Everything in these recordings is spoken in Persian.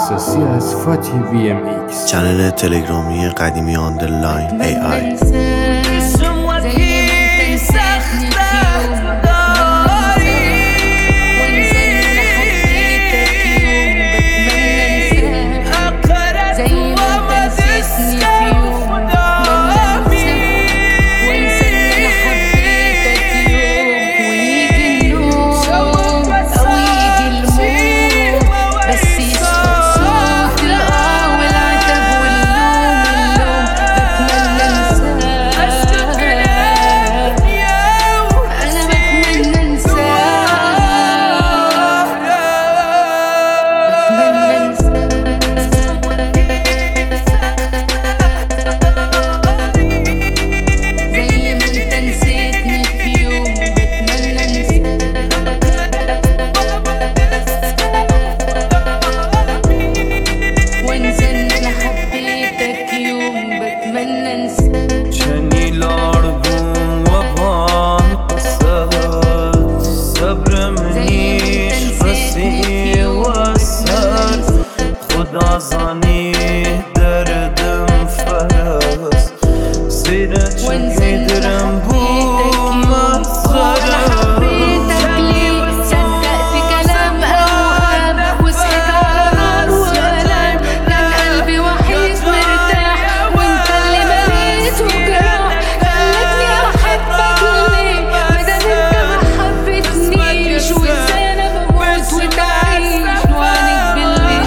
اختصاصی از فاتی VMX، چنل تلگرامی قدیمی آندرلاین AI. دازانی دردم فرست زیرت میدرم بو مصرم صدقت كلام أوهام وصحيت على نار وألم كان قلبي وحيد مرتاح وانت اللي مليت وجراح خلتني أحبك ليه مادام انت ما حبتنيش وازاي أنا بموت وتعيش وعنك بالليل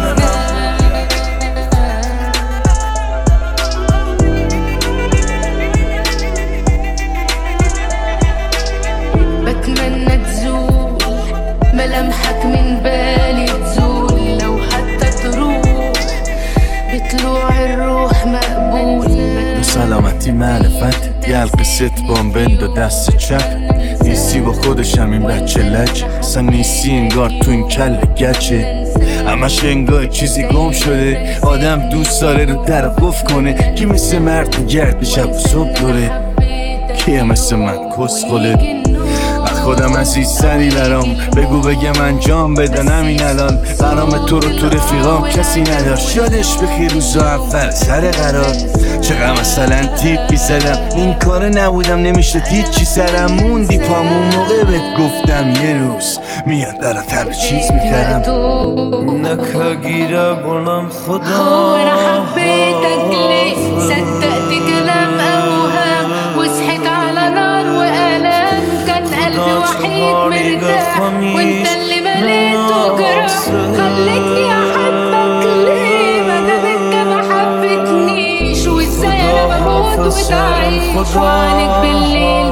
بتمنى تزول ملامحك من بالي تزول لو حتى تروح بطلوع الروح مقبول سلامتی معرفت یه قصت بامبند و دست چپ نیستی با خودشم این بچه لج اصلا نیستی انگار تو این کل گچه همش انگار چیزی گم شده آدم دوست داره رو در قفل کنه کی مثل مرد گرد شب و صبح دوره کیه مثل من کسخله خودم عزیزتری برام بگو بگم انجام بدن همین الان برام تو رو تو رفیقام کسی نداشت یادش بخیر روزا اول سر قرار چقدر مثلا تیپی زدم این کاره نبودم نمیشه هیچی سرم موندی پامون موقع بهت گفتم یه روز میاد برات هر چیز میکردم نكاجيرة بنام خدا هو أنا حبيتك ليه صدقت كلام أوهام وصحيت على نار وألم كان قلبي وحيد مرتاح وانت اللي مليته جراح خلتني أحبك ليه مادام انت ما حبتنيش وازاي أنا بموت وتعيش وعنك بالليل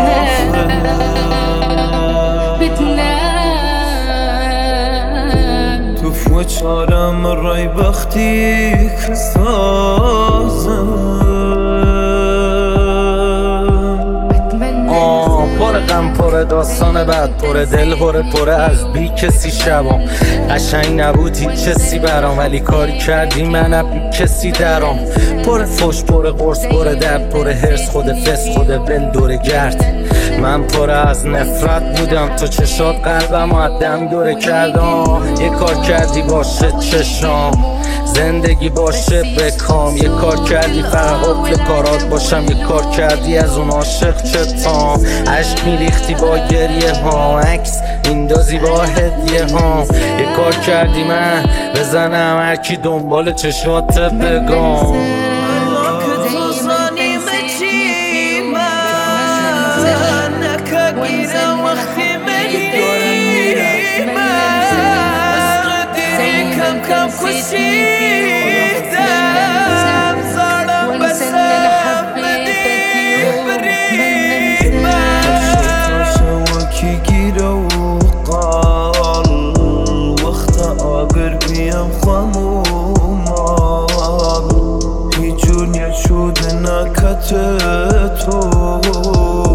بتنام توف چارم رای بختیک سازم پر غم پر داستان بعد پر دل پر از بی کسی شبام قشنگ نبود هیچ کسی برام ولی کاری کردی من بی کسی درام پر فش پر قرص پر درد پر هرس خود فس خود بل دور گرد من پر از نفرت بودم تو چشات قلبم عدم دوره کردم یه کار کردی باشه چشام زندگی باشه بکام یه کار کردی فقط قفل کارات باشم یه کار کردی از اون عاشق چتام عشق میریختی با گریه ها عکس میندازی با هدیه ها یه کار کردی من بزنم هرکی دنبال چشات بگم كم كشيدم صارم بس حبيتك شوكي جيرو وقال وقت آقر بيم خمومال هيجون يشود نكتتو